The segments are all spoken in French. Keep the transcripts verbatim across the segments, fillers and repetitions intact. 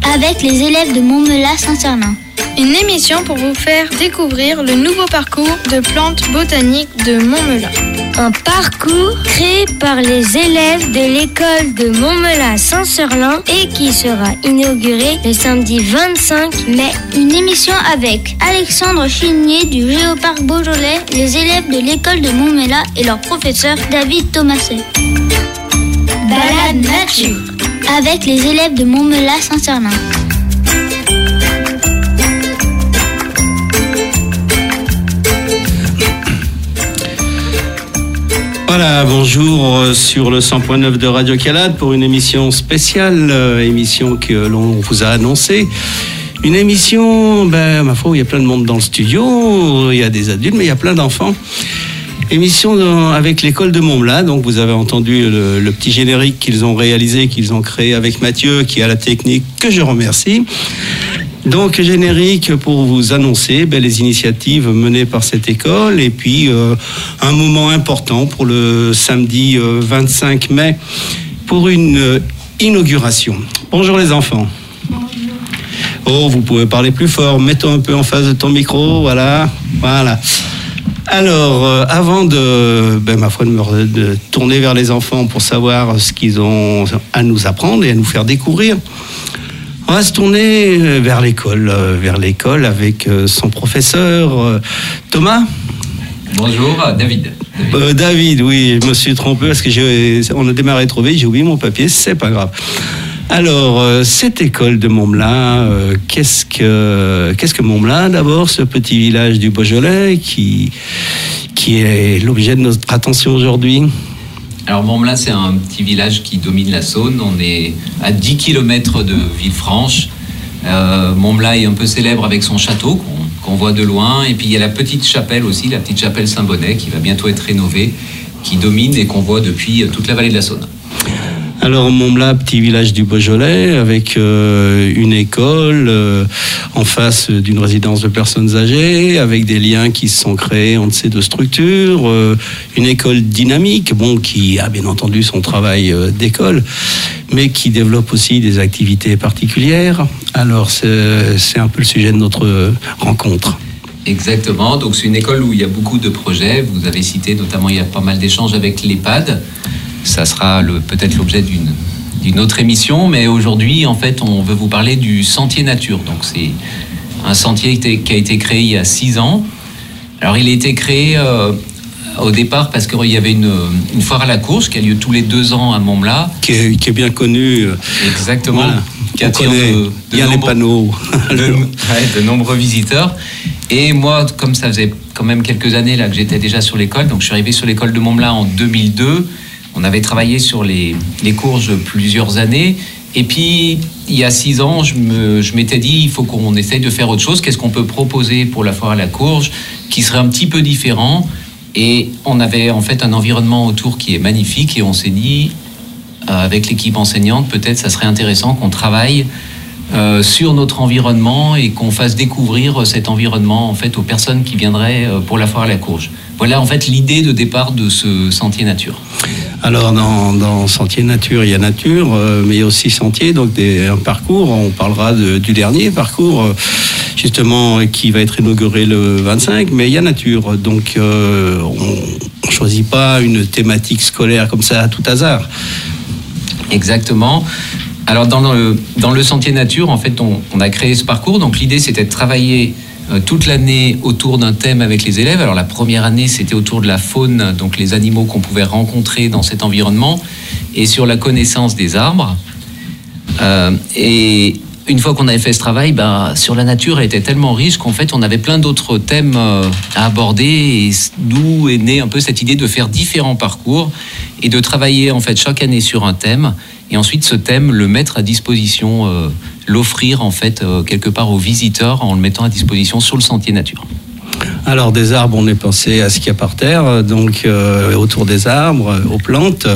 avec les élèves de Montmela-Saint-Sernin. Une émission pour vous faire découvrir le nouveau parcours de plantes botaniques de Montmela. Un parcours créé par les élèves de l'école de Montmela-Saint-Sernin et qui sera inauguré le samedi vingt-cinq mai. Une émission avec Alexandre Chignier du Géoparc Beaujolais, les élèves de l'école de Montmela et leur professeur David Thomaset. Balade nature avec les élèves de Montmela-Saint-Sernin. Voilà, bonjour sur le cent point neuf de Radio Calade pour une émission spéciale, euh, émission que l'on vous a annoncée. Une émission, ben, ma foi, il y a plein de monde dans le studio, il y a des adultes, mais il y a plein d'enfants. Émission dans, avec l'école de Montmela, donc vous avez entendu le, le petit générique qu'ils ont réalisé, qu'ils ont créé avec Mathieu, qui a la technique, que je remercie. Donc, générique pour vous annoncer ben, les initiatives menées par cette école et puis euh, un moment important pour le samedi euh, vingt-cinq mai pour une euh, inauguration. Bonjour les enfants. Bonjour. Oh, vous pouvez parler plus fort, mets-toi un peu en face de ton micro, voilà, voilà. Alors, euh, avant de, ben, ma foi, de, me, de tourner vers les enfants pour savoir ce qu'ils ont à nous apprendre et à nous faire découvrir, on va se tourner vers l'école, vers l'école avec son professeur Thomas. Bonjour, David. David, euh, David oui, je me suis trompé parce que j'ai, on a démarré trop vite, j'ai oublié mon papier, c'est pas grave. Alors, cette école de Montmela, euh, qu'est-ce que, qu'est-ce que Montmela d'abord, ce petit village du Beaujolais qui, qui est l'objet de notre attention aujourd'hui? Alors Montmela, c'est un petit village qui domine la Saône. On est à dix kilomètres de Villefranche. Euh, Montmela est un peu célèbre avec son château qu'on, qu'on voit de loin. Et puis il y a la petite chapelle aussi, la petite chapelle Saint-Bonnet qui va bientôt être rénovée, qui domine et qu'on voit depuis toute la vallée de la Saône. Alors Montmela, petit village du Beaujolais, avec euh, une école euh, en face d'une résidence de personnes âgées, avec des liens qui se sont créés entre ces deux structures, euh, une école dynamique, bon, qui a bien entendu son travail euh, d'école, mais qui développe aussi des activités particulières. Alors c'est, c'est un peu le sujet de notre rencontre. Exactement, donc c'est une école où il y a beaucoup de projets. Vous avez cité notamment, il y a pas mal d'échanges avec l'EHPAD. Ça sera le, peut-être l'objet d'une, d'une autre émission, mais aujourd'hui, en fait, on veut vous parler du Sentier Nature. Donc, c'est un sentier qui a été créé il y a six ans. Alors, il a été créé euh, au départ parce qu'il y avait une, une foire à la courge qui a lieu tous les deux ans à Montmela. Qui est, qui est bien connue. Exactement. Voilà. Qui attire de, de, nombreux, les panneaux. de, ouais, de nombreux visiteurs. Et moi, comme ça faisait quand même quelques années là, que j'étais déjà sur l'école, donc je suis arrivé sur l'école de Montmela en deux mille deux. On avait travaillé sur les, les courges plusieurs années. Et puis, il y a six ans, je, me, je m'étais dit, il faut qu'on essaye de faire autre chose. Qu'est-ce qu'on peut proposer pour la foire à la courge qui serait un petit peu différent? Et on avait en fait un environnement autour qui est magnifique. Et on s'est dit, euh, avec l'équipe enseignante, peut-être ça serait intéressant qu'on travaille euh, sur notre environnement et qu'on fasse découvrir cet environnement en fait, aux personnes qui viendraient euh, pour la foire à la courge. Voilà en fait l'idée de départ de ce Sentier Nature. Alors dans, dans Sentier Nature, il y a nature, euh, mais il y a aussi sentier, donc des, un parcours. On parlera de, du dernier parcours, euh, justement, qui va être inauguré le vingt-cinq, mais il y a nature. Donc euh, on ne choisit pas une thématique scolaire comme ça à tout hasard. Exactement. Alors dans le, dans le Sentier Nature, en fait, on, on a créé ce parcours. Donc l'idée, c'était de travailler toute l'année autour d'un thème avec les élèves. Alors la première année, c'était autour de la faune, donc les animaux qu'on pouvait rencontrer dans cet environnement, et sur la connaissance des arbres. Euh, et une fois qu'on avait fait ce travail, bah, sur la nature, elle était tellement riche qu'en fait, on avait plein d'autres thèmes euh, à aborder. Et d'où est née un peu cette idée de faire différents parcours et de travailler en fait chaque année sur un thème. Et ensuite, ce thème, le mettre à disposition, euh, l'offrir en fait euh, quelque part aux visiteurs en le mettant à disposition sur le Sentier Nature. Alors des arbres, on est pensé à ce qu'il y a par terre, donc euh, autour des arbres, aux plantes.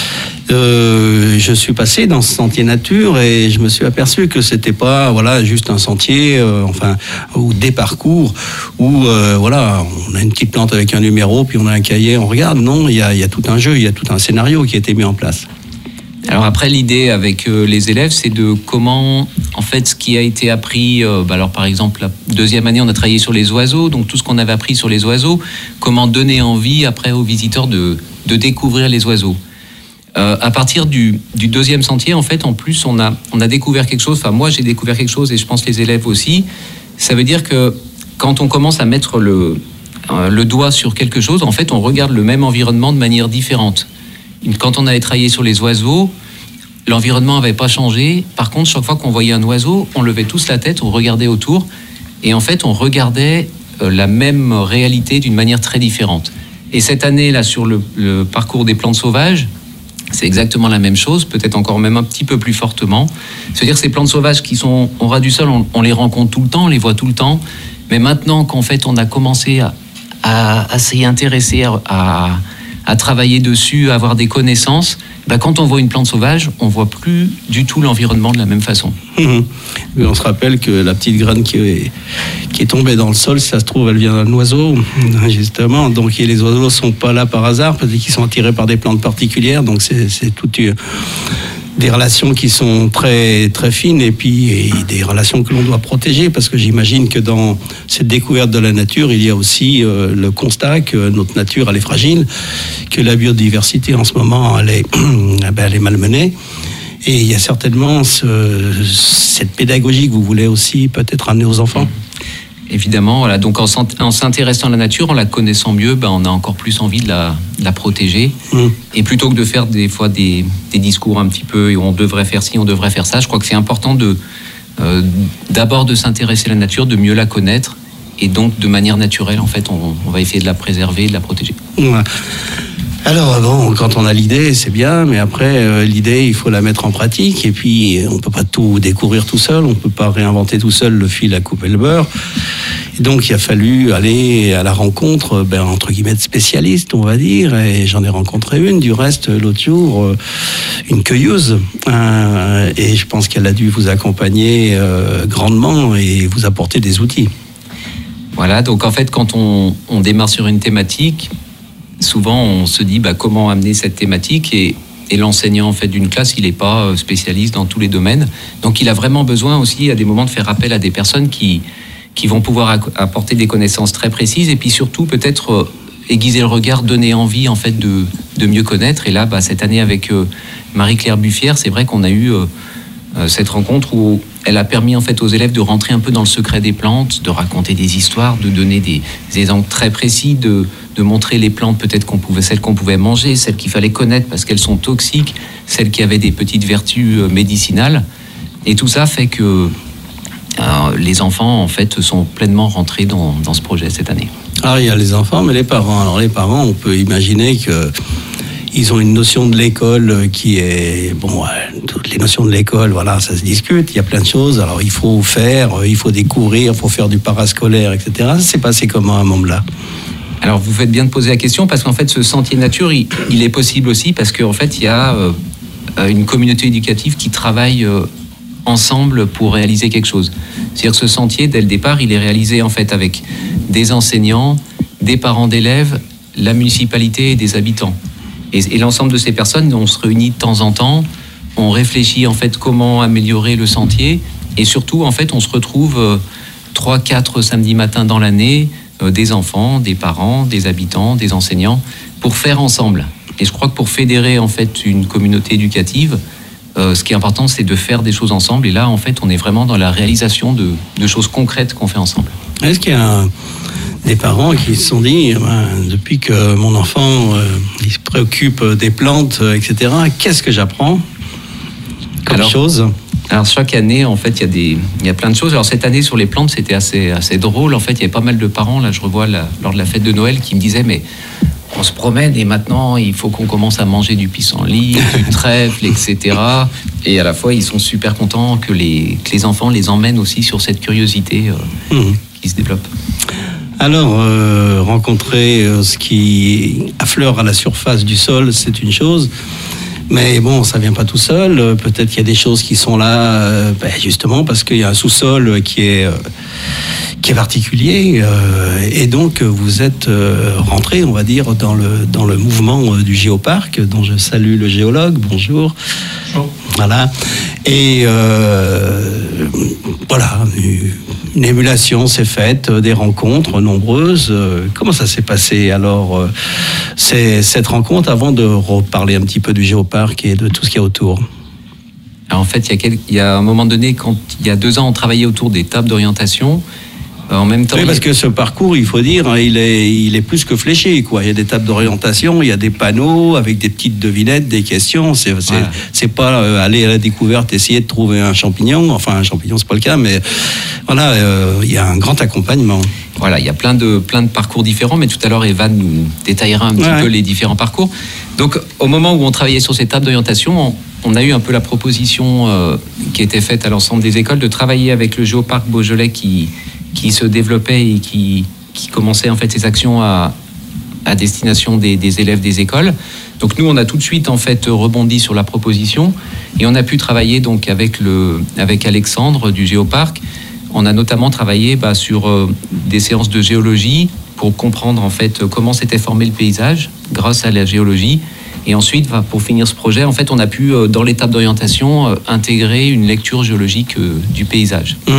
Euh, je suis passé dans ce Sentier Nature et je me suis aperçu que c'était pas voilà juste un sentier, euh, enfin ou des parcours où euh, voilà on a une petite plante avec un numéro puis on a un cahier, on regarde. Non, il y a, il y a tout un jeu, il y a tout un scénario qui a été mis en place. Alors après, l'idée avec euh, les élèves, c'est de comment, en fait, ce qui a été appris, euh, bah alors par exemple, la deuxième année, on a travaillé sur les oiseaux, donc tout ce qu'on avait appris sur les oiseaux, comment donner envie après aux visiteurs de, de découvrir les oiseaux. Euh, à partir du, du deuxième sentier, en fait, en plus, on a, on a découvert quelque chose, enfin moi j'ai découvert quelque chose et je pense les élèves aussi, ça veut dire que quand on commence à mettre le, euh, le doigt sur quelque chose, en fait, on regarde le même environnement de manière différente. Quand on avait travaillé sur les oiseaux, l'environnement n'avait pas changé. Par contre, chaque fois qu'on voyait un oiseau, on levait tous la tête, on regardait autour. Et en fait, on regardait la même réalité d'une manière très différente. Et cette année, là, sur le, le parcours des plantes sauvages, c'est exactement la même chose, peut-être encore même un petit peu plus fortement. C'est-à-dire que ces plantes sauvages qui sont au ras du sol, on, on les rencontre tout le temps, on les voit tout le temps. Mais maintenant qu'en fait, on a commencé à, à, à s'y intéresser, à... à à travailler dessus, à avoir des connaissances, bah quand on voit une plante sauvage, on voit plus du tout l'environnement de la même façon. Mmh. Mais on se rappelle que la petite graine qui est, qui est tombée dans le sol, si ça se trouve, elle vient d'un oiseau, justement. Donc et les oiseaux ne sont pas là par hasard, parce qu'ils sont attirés par des plantes particulières. Donc c'est, c'est tout... des relations qui sont très, très fines et puis et des relations que l'on doit protéger, parce que j'imagine que dans cette découverte de la nature, il y a aussi euh, le constat que notre nature, elle est fragile, que la biodiversité en ce moment, elle est, ben, elle est malmenée. Et il y a certainement ce, cette pédagogie que vous voulez aussi peut-être amener aux enfants. Évidemment, voilà. Donc en, en s'intéressant à la nature, en la connaissant mieux, ben on a encore plus envie de la, de la protéger. Mmh. Et plutôt que de faire des fois des, des discours un petit peu, et on devrait faire ci, on devrait faire ça, je crois que c'est important de, euh, d'abord de s'intéresser à la nature, de mieux la connaître, et donc de manière naturelle, en fait, on, on va essayer de la préserver, de la protéger. Ouais. Alors bon, quand on a l'idée, c'est bien, mais après euh, l'idée, il faut la mettre en pratique. Et puis, on peut pas tout découvrir tout seul, on peut pas réinventer tout seul le fil à couper le beurre. Et donc, il a fallu aller à la rencontre, ben, entre guillemets, de spécialistes, on va dire. Et j'en ai rencontré une, du reste, l'autre jour, euh, une cueilleuse. Euh, et je pense qu'elle a dû vous accompagner euh, grandement et vous apporter des outils. Voilà, donc en fait, quand on, on démarre sur une thématique, souvent on se dit bah, comment amener cette thématique et, et l'enseignant en fait, d'une classe, il n'est pas spécialiste dans tous les domaines. Donc il a vraiment besoin aussi à des moments de faire appel à des personnes qui, qui vont pouvoir apporter des connaissances très précises et puis surtout peut-être euh, aiguiser le regard, donner envie en fait, de, de mieux connaître. Et là, bah, cette année avec euh, Marie-Claire Buffière, c'est vrai qu'on a eu euh, euh, cette rencontre où elle a permis en fait, aux élèves de rentrer un peu dans le secret des plantes, de raconter des histoires, de donner des, des exemples très précis, de, de montrer les plantes peut-être qu'on pouvait, celles qu'on pouvait manger, celles qu'il fallait connaître parce qu'elles sont toxiques, celles qui avaient des petites vertus médicinales. Et tout ça fait que euh, les enfants en fait, sont pleinement rentrés dans, dans ce projet cette année. Alors il y a les enfants, mais les parents. Alors les parents, on peut imaginer que ils ont une notion de l'école qui est... Bon, toutes les notions de l'école, voilà, ça se discute, il y a plein de choses. Alors, il faut faire, il faut découvrir, il faut faire du parascolaire, et cetera. Ça s'est passé comment à Montmela ? Alors, vous faites bien de poser la question, parce qu'en fait, ce sentier nature, il, il est possible aussi, parce qu'en fait, il y a euh, une communauté éducative qui travaille euh, ensemble pour réaliser quelque chose. C'est-à-dire que ce sentier, dès le départ, il est réalisé, en fait, avec des enseignants, des parents d'élèves, la municipalité et des habitants. Et, et l'ensemble de ces personnes, on se réunit de temps en temps, on réfléchit en fait comment améliorer le sentier, et surtout en fait on se retrouve euh, trois, quatre samedis matins dans l'année, euh, des enfants, des parents, des habitants, des enseignants, pour faire ensemble. Et je crois que pour fédérer en fait une communauté éducative, euh, ce qui est important c'est de faire des choses ensemble, et là en fait on est vraiment dans la réalisation de, de choses concrètes qu'on fait ensemble. Est-ce qu'il y a un... des parents qui se sont dit, ben, depuis que mon enfant euh, il se préoccupe des plantes, euh, et cetera, qu'est-ce que j'apprends comme alors, chose ? Alors chaque année, en fait, il y a des, il y a plein de choses. Alors cette année sur les plantes, c'était assez, assez drôle. En fait, il y avait pas mal de parents. Là, je revois la, lors de la fête de Noël, qui me disaient, mais on se promène et maintenant il faut qu'on commence à manger du pissenlit, du trèfle, et cetera. Et à la fois, ils sont super contents que les, que les enfants les emmènent aussi sur cette curiosité euh, mmh. qui se développe. Alors, euh, rencontrer euh, ce qui affleure à la surface du sol, c'est une chose. Mais bon, ça vient pas tout seul. Euh, peut-être qu'il y a des choses qui sont là, euh, ben justement, parce qu'il y a un sous-sol qui est, euh, qui est particulier, euh, et donc vous êtes euh, rentré, on va dire, dans le, dans le mouvement euh, du Géoparc, dont je salue le géologue. Bonjour. Bonjour. Voilà. Et euh, voilà, une émulation s'est faite, des rencontres nombreuses. Comment ça s'est passé alors, c'est, cette rencontre, avant de reparler un petit peu du Géoparc et de tout ce qu'il y a autour? Alors en fait, il y, a quel... il y a un moment donné, quand il y a deux ans, on travaillait autour des tables d'orientation. En même temps, oui, parce que ce parcours, il faut dire, il est, il est plus que fléché, quoi. Il y a des tables d'orientation, il y a des panneaux avec des petites devinettes, des questions. C'est, c'est, voilà. c'est pas euh, aller à la découverte, essayer de trouver un champignon. Enfin, un champignon, c'est pas le cas, mais voilà, euh, il y a un grand accompagnement. Voilà, il y a plein de, plein de parcours différents, mais tout à l'heure, Evan nous détaillera un petit ouais. peu les différents parcours. Donc, au moment où on travaillait sur ces tables d'orientation, on, on a eu un peu la proposition euh, qui était faite à l'ensemble des écoles de travailler avec le Géoparc Beaujolais qui qui se développait et qui, qui commençait en fait ses actions à, à destination des, des élèves des écoles. Donc nous, on a tout de suite en fait rebondi sur la proposition et on a pu travailler donc avec, le, avec Alexandre du Géoparc. On a notamment travaillé bah, sur euh, des séances de géologie pour comprendre en fait comment s'était formé le paysage grâce à la géologie. Et ensuite, bah, pour finir ce projet, en fait, on a pu, euh, dans l'étape d'orientation, euh, intégrer une lecture géologique euh, du paysage. Mmh.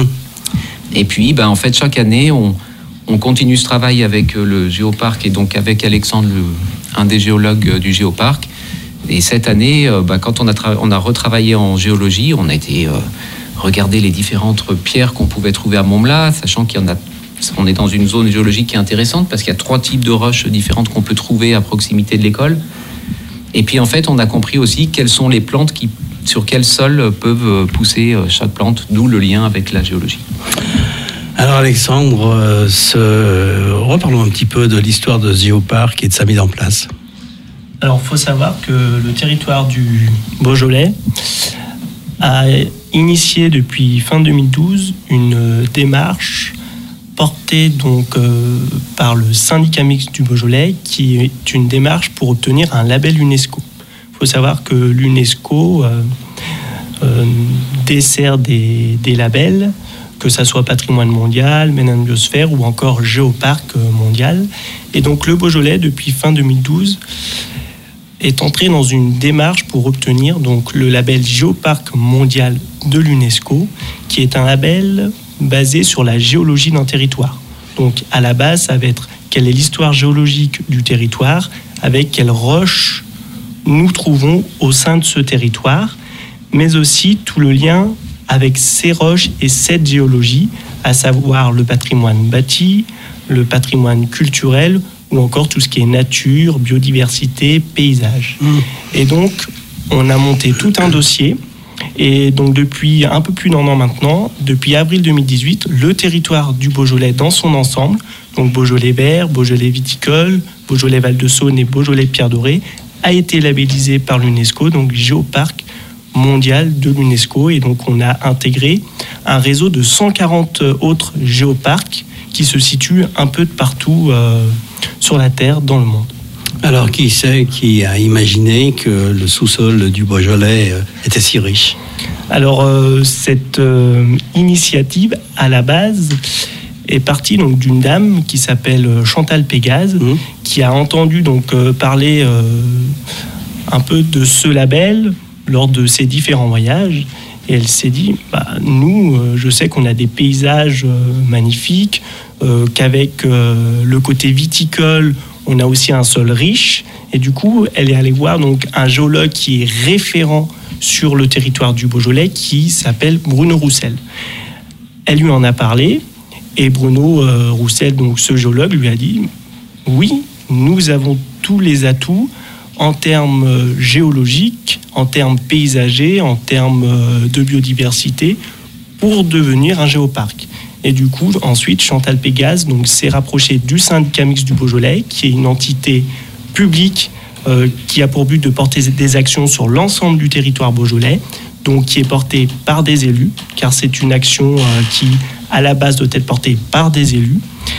Et puis, ben, en fait, chaque année, on, on continue ce travail avec le Géoparc et donc avec Alexandre, le, un des géologues du Géoparc. Et cette année, ben, quand on a, tra- on a retravaillé en géologie, on a été euh, regarder les différentes pierres qu'on pouvait trouver à Montmelat, sachant qu'il y en a, on est dans une zone géologique qui est intéressante parce qu'il y a trois types de roches différentes qu'on peut trouver à proximité de l'école. Et puis, en fait, on a compris aussi quelles sont les plantes qui sur quel sol peuvent pousser chaque plante, d'où le lien avec la géologie. Alors Alexandre, euh, ce... reparlons un petit peu de l'histoire de ce Géoparc et de sa mise en place. Alors il faut savoir que le territoire du Beaujolais a initié depuis fin deux mille douze une démarche portée donc euh, par le syndicat mixte du Beaujolais, qui est une démarche pour obtenir un label UNESCO. Il faut savoir que l'UNESCO euh, euh, dessert des, des labels, que ça soit patrimoine mondial, Ménane biosphère ou encore géoparc mondial. Et donc le Beaujolais, depuis fin deux mille douze, est entré dans une démarche pour obtenir donc le label géoparc mondial de l'UNESCO, qui est un label basé sur la géologie d'un territoire. Donc à la base, ça va être quelle est l'histoire géologique du territoire, avec quelles roches nous trouvons au sein de ce territoire, mais aussi tout le lien avec ces roches et cette géologie, à savoir le patrimoine bâti, le patrimoine culturel, ou encore tout ce qui est nature, biodiversité, paysage. Mmh. Et donc, on a monté tout un dossier. Et donc, depuis un peu plus d'un an maintenant, depuis avril deux mille dix-huit, le territoire du Beaujolais dans son ensemble, donc Beaujolais vert, Beaujolais viticole, Beaujolais Val-de-Saône et Beaujolais Pierre Dorée, a été labellisé par l'UNESCO, donc Géoparc mondial de l'UNESCO. Et donc, on a intégré un réseau de cent quarante autres géoparcs qui se situent un peu de partout euh, sur la Terre, dans le monde. Alors, qui c'est qui a imaginé que le sous-sol du Beaujolais était si riche ? Alors, euh, cette euh, initiative, à la base, est partie donc, d'une dame qui s'appelle Chantal Pégase, mmh. qui a entendu donc, euh, parler euh, un peu de ce label lors de ses différents voyages. Et elle s'est dit, bah, nous, euh, je sais qu'on a des paysages euh, magnifiques, euh, qu'avec euh, le côté viticole, on a aussi un sol riche. Et du coup, elle est allée voir donc, un géologue qui est référent sur le territoire du Beaujolais, qui s'appelle Bruno Roussel. Elle lui en a parlé, et Bruno euh, Roussel, donc ce géologue, lui a dit, oui, nous avons tous les atouts en termes géologiques, en termes paysagers, en termes de biodiversité, pour devenir un géoparc. Et du coup, ensuite, Chantal Pégase donc, s'est rapprochée du syndicat mixte du Beaujolais, qui est une entité publique euh, qui a pour but de porter des actions sur l'ensemble du territoire beaujolais, donc qui est portée par des élus, car c'est une action euh, qui, à la base, doit être portée par des élus.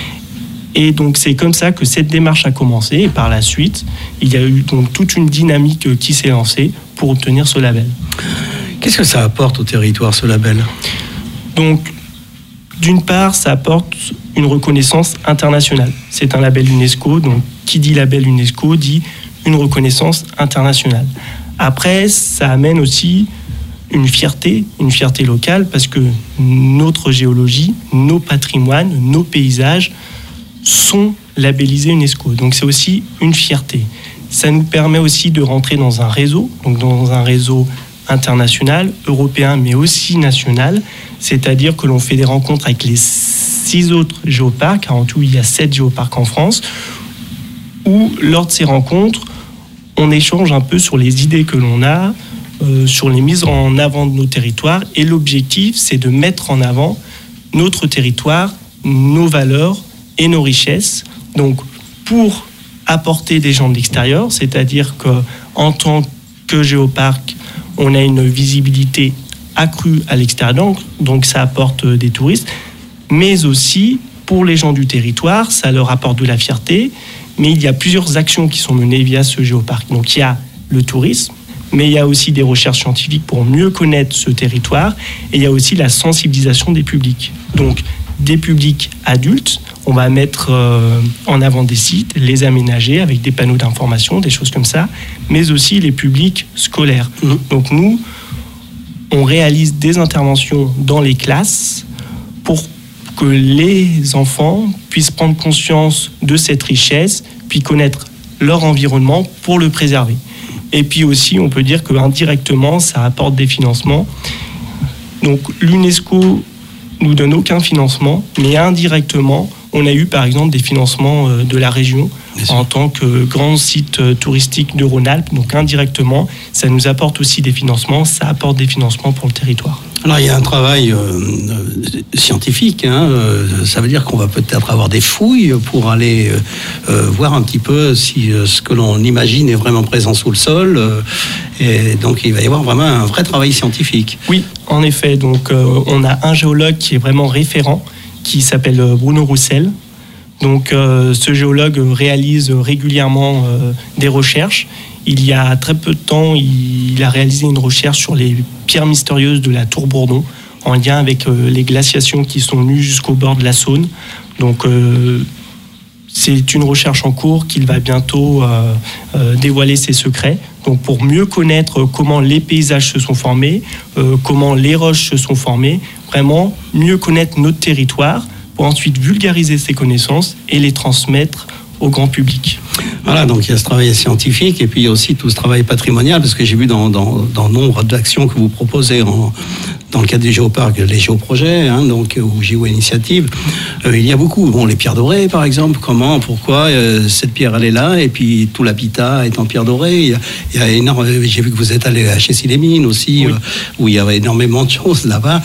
Et donc, c'est comme ça que cette démarche a commencé. Et par la suite, il y a eu donc toute une dynamique qui s'est lancée pour obtenir ce label. Qu'est-ce que ça apporte au territoire, ce label ? Donc, d'une part, ça apporte une reconnaissance internationale. C'est un label UNESCO, donc qui dit label UNESCO dit une reconnaissance internationale. Après, ça amène aussi une fierté, une fierté locale, parce que notre géologie, nos patrimoines, nos paysages sont labellisés UNESCO. Donc c'est aussi une fierté. Ça nous permet aussi de rentrer dans un réseau, donc dans un réseau international, européen, mais aussi national. C'est-à-dire que l'on fait des rencontres avec les six autres géoparcs. En tout, il y a sept géoparcs en France, où lors de ces rencontres, on échange un peu sur les idées que l'on a, euh, sur les mises en avant de nos territoires. Et l'objectif, c'est de mettre en avant notre territoire, nos valeurs et nos richesses. Donc, pour apporter des gens de l'extérieur, c'est-à-dire qu'en tant que géoparc, on a une visibilité accrue à l'extérieur, donc ça apporte des touristes, mais aussi pour les gens du territoire, ça leur apporte de la fierté. Mais il y a plusieurs actions qui sont menées via ce géoparc. Donc il y a le tourisme, mais il y a aussi des recherches scientifiques pour mieux connaître ce territoire, et il y a aussi la sensibilisation des publics. Donc des publics adultes, on va mettre euh, en avant des sites, les aménager avec des panneaux d'information, des choses comme ça, mais aussi les publics scolaires. Mmh. Donc nous, on réalise des interventions dans les classes pour que les enfants puissent prendre conscience de cette richesse, puis connaître leur environnement pour le préserver. Et puis aussi, on peut dire qu'indirectement, ça apporte des financements. Donc l'UNESCO nous donne aucun financement, mais indirectement, on a eu par exemple des financements de la région en tant que grand site touristique de Rhône-Alpes. Donc indirectement, ça nous apporte aussi des financements, ça apporte des financements pour le territoire. Alors il y a un travail euh, scientifique, hein, euh, ça veut dire qu'on va peut-être avoir des fouilles pour aller euh, voir un petit peu si euh, ce que l'on imagine est vraiment présent sous le sol, euh, et donc il va y avoir vraiment un vrai travail scientifique. Oui, en effet, donc euh, on a un géologue qui est vraiment référent, qui s'appelle Bruno Roussel. Donc euh, ce géologue réalise régulièrement euh, des recherches. Il y a très peu de temps, il a réalisé une recherche sur les pierres mystérieuses de la Tour Bourdon, en lien avec euh, les glaciations qui sont venues jusqu'au bord de la Saône. Donc euh, c'est une recherche en cours qu'il va bientôt euh, euh, dévoiler ses secrets. Donc pour mieux connaître comment les paysages se sont formés, euh, comment les roches se sont formées, vraiment mieux connaître notre territoire pour ensuite vulgariser ces connaissances et les transmettre au grand public. Voilà, donc il y a ce travail scientifique et puis il y a aussi tout ce travail patrimonial, parce que j'ai vu dans, dans, dans nombre d'actions que vous proposez en, dans le cadre des géoparcs, les géoprojets, hein, donc, ou géo-initiatives, euh, il y a beaucoup. Bon, les pierres dorées, par exemple, comment, pourquoi euh, cette pierre, elle est là, et puis tout l'habitat est en pierre dorée. Il y a, il y a énorme, j'ai vu que vous êtes allé à Chessy-les-Mines aussi, oui. euh, où il y avait énormément de choses là-bas.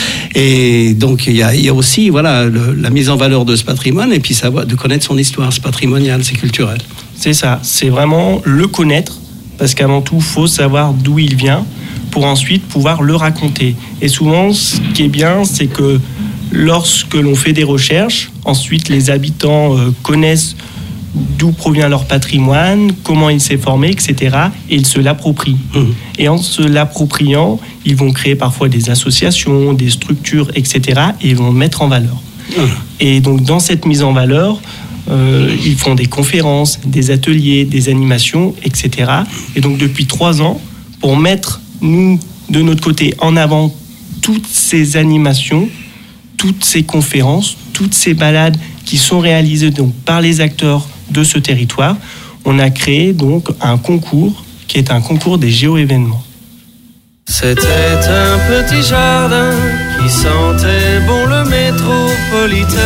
Et donc, il y a, il y a aussi voilà, le, la mise en valeur de ce patrimoine, et puis savoir, de connaître son histoire, c'est patrimonial, c'est culturel. C'est ça, c'est vraiment le connaître, parce qu'avant tout, il faut savoir d'où il vient, pour ensuite pouvoir le raconter. Et souvent, ce qui est bien, c'est que lorsque l'on fait des recherches, ensuite les habitants euh, connaissent d'où provient leur patrimoine, comment il s'est formé, et cetera. Et ils se l'approprient. Mmh. Et en se l'appropriant, ils vont créer parfois des associations, des structures, et cetera. Et ils vont mettre en valeur. Mmh. Et donc, dans cette mise en valeur, euh, ils font des conférences, des ateliers, des animations, et cetera. Et donc, depuis trois ans, pour mettre, nous, de notre côté, en avant toutes ces animations, toutes ces conférences, toutes ces balades qui sont réalisées donc, par les acteurs de ce territoire, on a créé donc un concours qui est un concours des géo-événements. C'était un petit jardin qui sentait bon le métropolitain,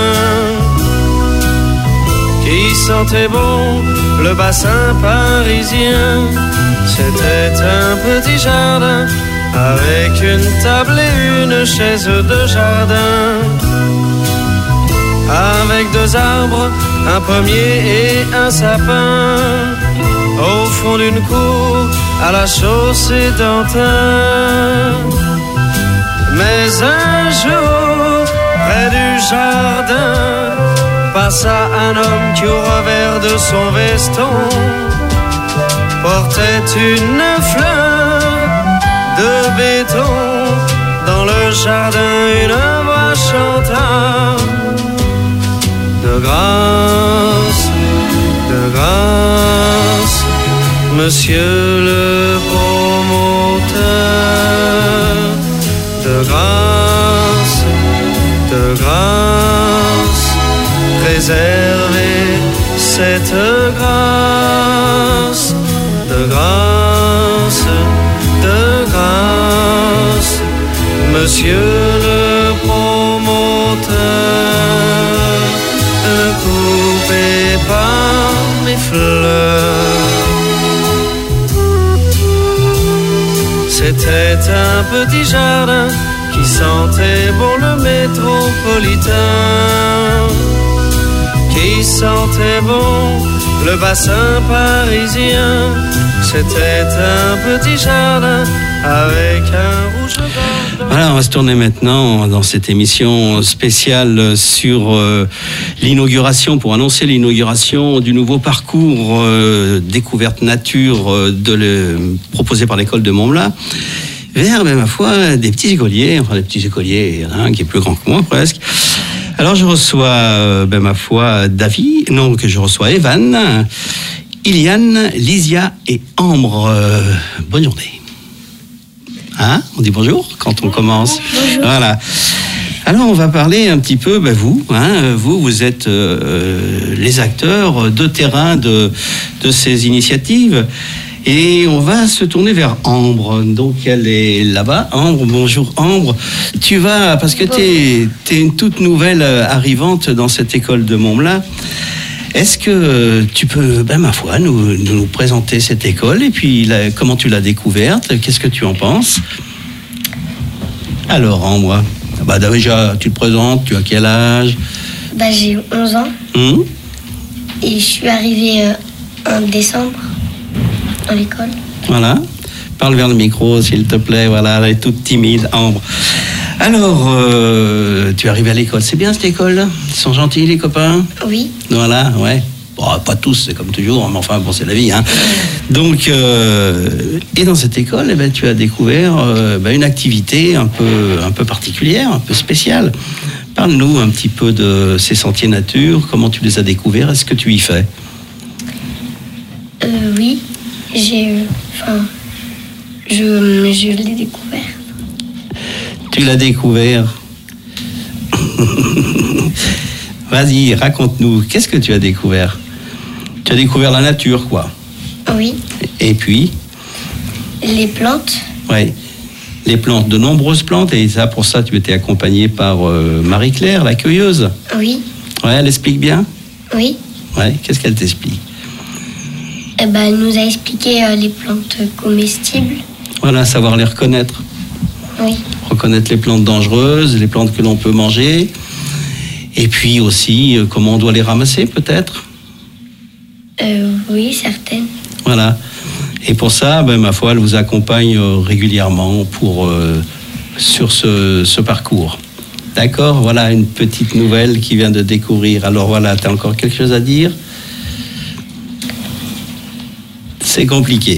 qui sentait bon le bassin parisien. C'était un petit jardin avec une table et une chaise de jardin, avec deux arbres, un pommier et un sapin, au fond d'une cour à la chaussée d'Antin. Mais un jour, près du jardin, passa un homme qui au revers de son veston portait une fleur de béton. Dans le jardin, une voix chantant de grâce, de grâce, monsieur le promoteur, de grâce, de grâce, préservez cette grâce, de grâce, de grâce, monsieur le promoteur, ne coupez pas mes fleurs. C'était un petit jardin qui sentait bon le métropolitain, qui sentait bon le bassin parisien. C'était un petit jardin avec un rouge bordon. Voilà, on va se tourner maintenant dans cette émission spéciale sur euh, l'inauguration, pour annoncer l'inauguration du nouveau parcours euh, découverte nature euh, de le, proposé par l'école de Montmelat, vers, ben, ma foi, des petits écoliers, enfin des petits écoliers, hein, qui est plus grand que moi presque. Alors je reçois, euh, ben, ma foi, David, non, que je reçois Evan, Iliane, Lysia et Ambre. Euh, bonne journée. Hein, on dit bonjour quand on commence. Bonjour. Voilà. Alors on va parler un petit peu, ben vous, hein, vous, vous êtes euh, les acteurs de terrain de, de ces initiatives. Et on va se tourner vers Ambre. Donc elle est là-bas. Ambre, bonjour Ambre. Tu vas, parce que tu es une toute nouvelle arrivante dans cette école de Montmelat. Est-ce que tu peux, ben ma foi, nous, nous présenter cette école et puis la, comment tu l'as découverte? Qu'est-ce que tu en penses? Alors Ambre, bah déjà tu te présentes, tu as quel âge? Bah, j'ai onze ans. Hum Et je suis arrivée euh, en décembre dans l'école. Voilà. Parle vers le micro, s'il te plaît. Voilà, elle est toute timide, Ambre. Alors, euh, tu es arrivé à l'école. C'est bien cette école? Ils sont gentils, les copains? Oui. Voilà, ouais. Bon, pas tous, c'est comme toujours, mais enfin, bon, c'est la vie. Hein. Donc, euh, et dans cette école, eh ben, tu as découvert euh, ben, une activité un peu, un peu particulière, un peu spéciale. Parle-nous un petit peu de ces sentiers nature. Comment tu les as découverts? Est-ce que tu y fais? Euh, oui. J'ai... Enfin... Je, je l'ai découvert. Tu l'as découvert. Vas-y, raconte-nous. Qu'est-ce que tu as découvert? Tu as découvert la nature, quoi. Oui. Et puis? Les plantes. Oui. Les plantes, de nombreuses plantes. Et ça, pour ça, tu étais accompagnée par euh, Marie-Claire, la cueilleuse. Oui. Ouais, elle explique bien? Oui. Ouais, qu'est-ce qu'elle t'explique? Eh ben, elle nous a expliqué euh, les plantes comestibles. Voilà, savoir les reconnaître. Oui. Reconnaître les plantes dangereuses, les plantes que l'on peut manger. Et puis aussi, euh, comment on doit les ramasser, peut-être? Euh, oui, certaines. Voilà. Et pour ça, ben, ma foi, elle vous accompagne euh, régulièrement pour, euh, sur ce, ce parcours. D'accord? Voilà une petite nouvelle qui vient de découvrir. Alors voilà, tu as encore quelque chose à dire? C'est compliqué.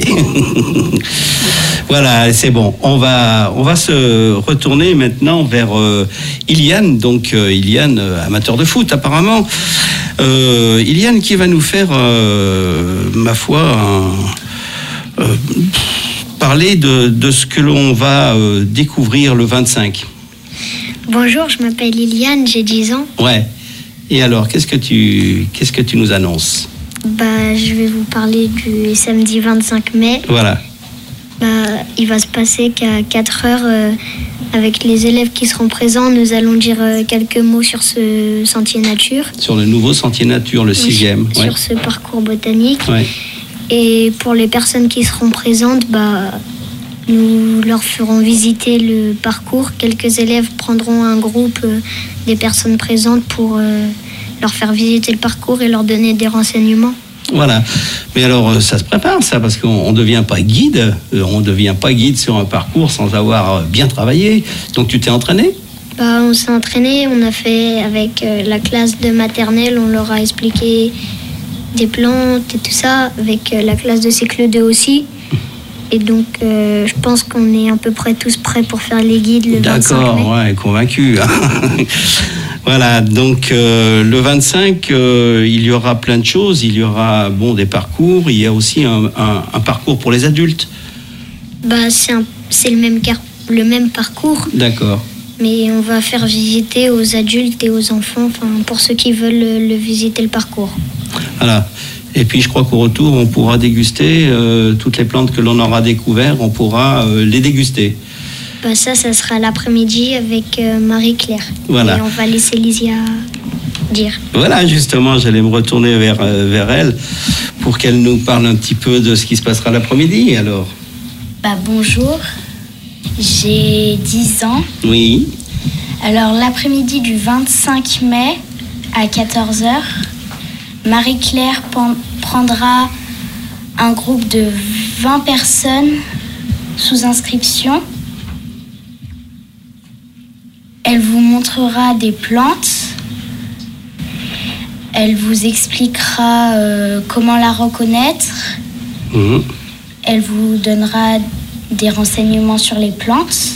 Voilà, c'est bon. On va, on va se retourner maintenant vers euh, Iliane. Donc, euh, Iliane, euh, amateur de foot, apparemment. Euh, Iliane qui va nous faire, euh, ma foi, un, euh, parler de, de ce que l'on va euh, découvrir le vingt-cinq. Bonjour, je m'appelle Iliane, j'ai dix ans. Ouais. Et alors, qu'est-ce que tu, qu'est-ce que tu nous annonces? Bah, je vais vous parler du samedi vingt-cinq mai. Voilà. Bah, il va se passer qu'à quatre heures, euh, avec les élèves qui seront présents, nous allons dire euh, quelques mots sur ce sentier nature. Sur le nouveau sentier nature, le Oui, sixième. Sur Ouais. ce parcours botanique. Ouais. Et pour les personnes qui seront présentes, bah, nous leur ferons visiter le parcours. Quelques élèves prendront un groupe euh, des personnes présentes pour euh, leur faire visiter le parcours et leur donner des renseignements. Voilà. Mais alors, ça se prépare, ça, parce qu'on ne devient pas guide. On ne devient pas guide sur un parcours sans avoir bien travaillé. Donc, tu t'es entraîné? Bah, on s'est entraîné, on a fait avec euh, la classe de maternelle, on leur a expliqué des plantes et tout ça, avec euh, la classe de cycle deux aussi. Et donc, euh, je pense qu'on est à peu près tous prêts pour faire les guides le vingt-cinq mai. D'accord, ouais, convaincu. Voilà, donc euh, le vingt-cinq, euh, il y aura plein de choses. Il y aura bon, des parcours, il y a aussi un, un, un parcours pour les adultes. Bah, c'est, un, c'est le, même car, le même parcours. D'accord. Mais on va faire visiter aux adultes et aux enfants, enfin, pour ceux qui veulent le, le visiter le parcours. Voilà. Et puis je crois qu'au retour, on pourra déguster euh, toutes les plantes que l'on aura découvertes, on pourra euh, les déguster. Bah ça, ça sera l'après-midi avec euh, Marie-Claire. Voilà. Et on va laisser Lysia dire. Voilà, justement, j'allais me retourner vers, euh, vers elle pour qu'elle nous parle un petit peu de ce qui se passera l'après-midi, alors. Bah bonjour, j'ai dix ans. Oui. Alors l'après-midi du vingt-cinq mai à quatorze heures, Marie-Claire prendra un groupe de vingt personnes sous inscription. Elle vous montrera des plantes. Elle vous expliquera euh, comment la reconnaître. Mmh. Elle vous donnera des renseignements sur les plantes.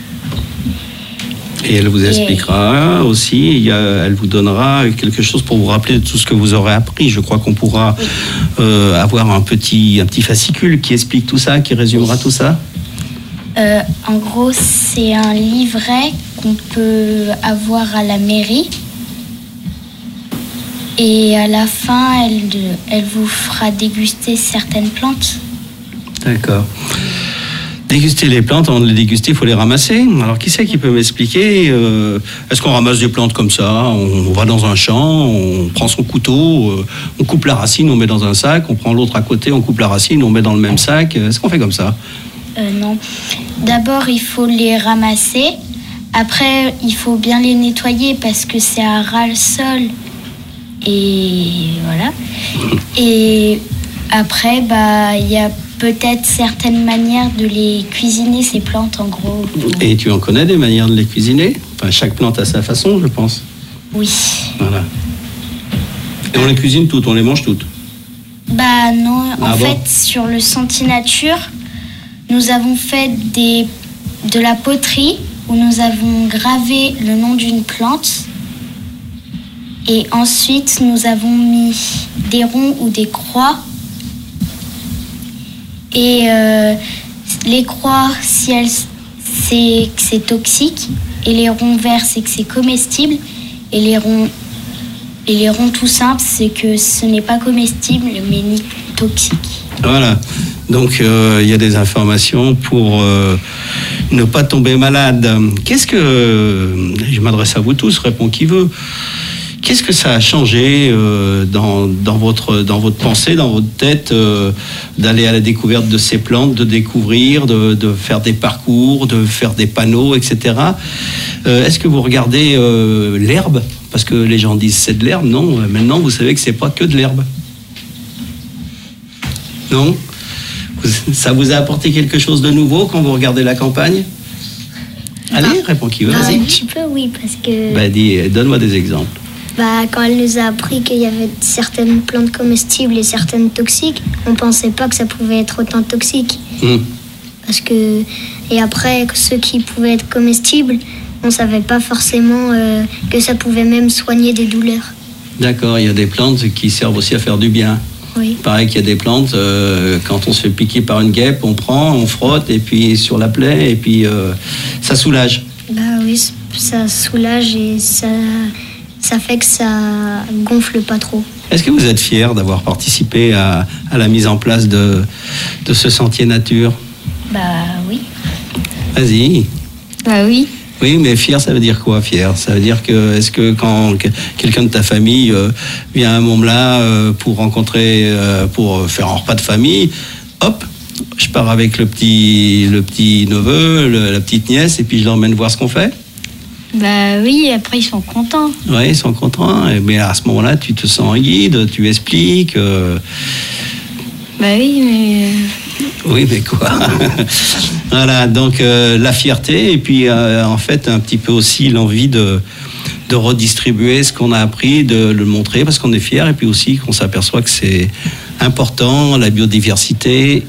Et elle vous expliquera Et... aussi, il y a, elle vous donnera quelque chose pour vous rappeler de tout ce que vous aurez appris. Je crois qu'on pourra oui. euh, avoir un petit, un petit fascicule qui explique tout ça, qui résumera tout ça. Euh, en gros, c'est un livret qu'on peut avoir à la mairie. Et à la fin, elle, elle vous fera déguster certaines plantes. D'accord. Déguster les plantes, avant de les déguster, il faut les ramasser. Alors, qui c'est qui peut m'expliquer euh, est-ce qu'on ramasse des plantes comme ça? On va dans un champ, on prend son couteau, euh, on coupe la racine, on met dans un sac, on prend l'autre à côté, on coupe la racine, on met dans le même sac. Est-ce qu'on fait comme ça? euh, Non. D'abord, il faut les ramasser. Après, il faut bien les nettoyer parce que c'est à ras le sol. Et voilà. Et après, bah, il y a peut-être certaines manières de les cuisiner, ces plantes, en gros. Et tu en connais des manières de les cuisiner? Enfin, chaque plante a sa façon, je pense. Oui. Voilà. Et on les cuisine toutes, on les mange toutes? Bah non, en ah fait, bon sur le Sentier Nature, nous avons fait des, de la poterie où nous avons gravé le nom d'une plante. Et ensuite, nous avons mis des ronds ou des croix. Et euh, les croix, si elles, c'est que c'est toxique. Et les ronds verts, c'est que c'est comestible. Et les ronds, et les ronds tout simples, c'est que ce n'est pas comestible, mais ni toxique. Voilà. Donc, il euh, y a des informations pour euh, ne pas tomber malade. Qu'est-ce que... Je m'adresse à vous tous, répond qui veut. Qu'est-ce que ça a changé euh, dans, dans, votre, dans votre pensée, dans votre tête, euh, d'aller à la découverte de ces plantes, de découvrir, de, de faire des parcours, de faire des panneaux, et cetera. Euh, est-ce que vous regardez euh, l'herbe? Parce que les gens disent c'est de l'herbe. Non, maintenant vous savez que c'est pas que de l'herbe. Non? Ça vous a apporté quelque chose de nouveau quand vous regardez la campagne? Allez, ah. réponds qui veut. Ah, un petit peu, oui, parce que... Bah, dis, donne-moi des exemples. Bah, quand elle nous a appris qu'il y avait certaines plantes comestibles et certaines toxiques, on pensait pas que ça pouvait être autant toxique. Mmh. Parce que... Et après, ceux qui pouvaient être comestibles, on savait pas forcément euh, que ça pouvait même soigner des douleurs. D'accord, il y a des plantes qui servent aussi à faire du bien. Oui. Pareil qu'il y a des plantes, euh, quand on se fait piquer par une guêpe, on prend, on frotte, et puis sur la plaie, et puis euh, ça soulage. Bah oui, ça soulage et ça, ça fait que ça gonfle pas trop. Est-ce que vous êtes fiers d'avoir participé à, à la mise en place de, de ce sentier nature? Bah oui. Vas-y. Bah oui. Oui, mais fier, ça veut dire quoi, fier? Ça veut dire que, est-ce que quand quelqu'un de ta famille euh, vient à Montmela euh, pour rencontrer, euh, pour faire un repas de famille, hop, je pars avec le petit, le petit neveu, le, la petite nièce, et puis je l'emmène voir ce qu'on fait? Bah oui, après ils sont contents. Oui, ils sont contents, mais à ce moment-là, tu te sens un guide, tu expliques. Euh... Bah oui, mais... Oui, mais quoi? Voilà, donc euh, la fierté et puis euh, en fait un petit peu aussi l'envie de, de redistribuer ce qu'on a appris, de le montrer parce qu'on est fiers et puis aussi qu'on s'aperçoit que c'est important, la biodiversité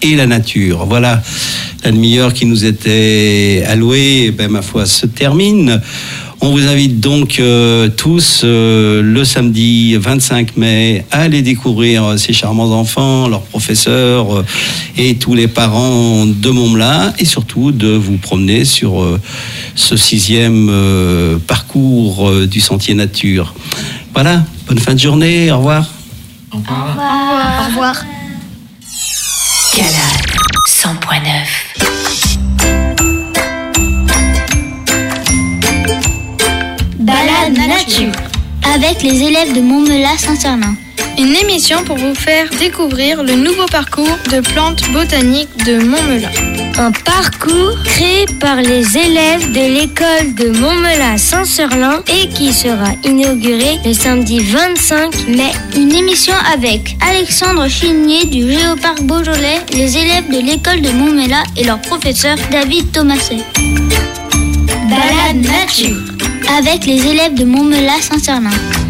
et la nature. Voilà, la demi-heure qui nous était allouée, ben, ma foi, se termine. On vous invite donc euh, tous euh, le samedi vingt-cinq mai à aller découvrir ces charmants enfants, leurs professeurs euh, et tous les parents de Montmelin, et surtout de vous promener sur euh, ce sixième euh, parcours euh, du Sentier Nature. Voilà, bonne fin de journée, au revoir. Au revoir. Au revoir. Au revoir. Calade cent point neuf. Balade nature avec les élèves de Montmelin-Saint-Sernin. Une émission pour vous faire découvrir le nouveau parcours de plantes botaniques de Montmelin. Un parcours créé par les élèves de l'école de Montmelin-Saint-Sernin et qui sera inauguré le samedi vingt-cinq mai. Une émission avec Alexandre Chigné du Géoparc Beaujolais, les élèves de l'école de Montmelin et leur professeur David Thomaset. Balade nature avec les élèves de Montmelin-Saint-Sernin.